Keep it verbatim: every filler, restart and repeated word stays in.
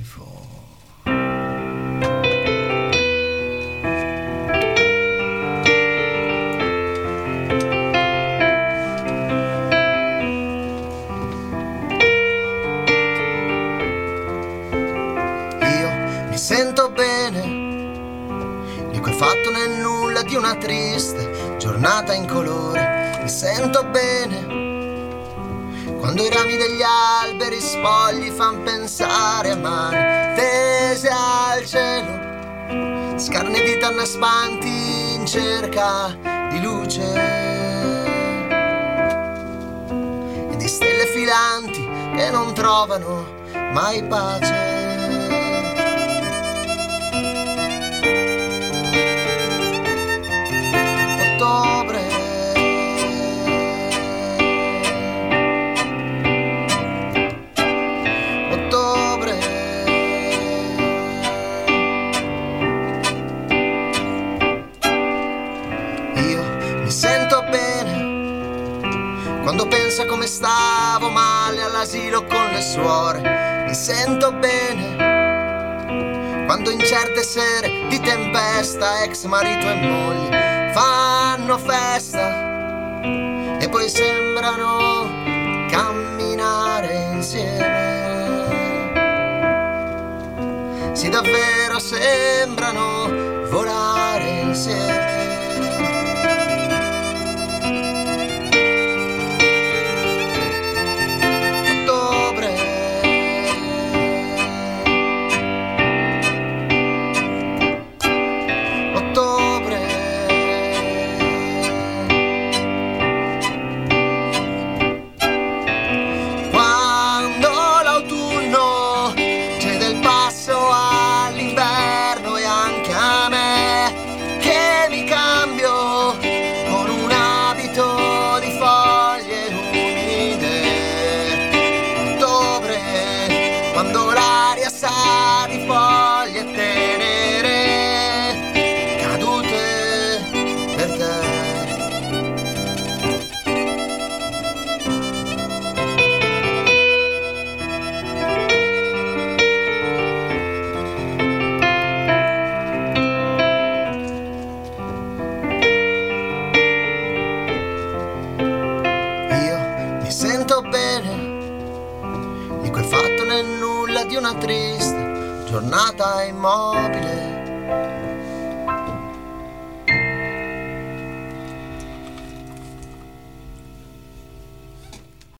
schifo. Mi sento bene di quel fatto nel nulla di una triste giornata incolore. Mi sento bene quando i rami degli alberi spogli fan pensare a mani tese al cielo, scarne di annaspanti in cerca di luce e di stelle filanti che non trovano mai pace. Ottobre, ottobre, io mi sento bene quando penso a come stavo male all'asilo con le suore. Mi sento bene quando in certe sere di tempesta ex marito e moglie fanno festa e poi sembrano camminare insieme. Sì, davvero sembrano volare insieme. Quando l'aria sa di foglie tenere cadute per te. Io mi sento bene di quel fatto nel nulla di una triste giornata immobile.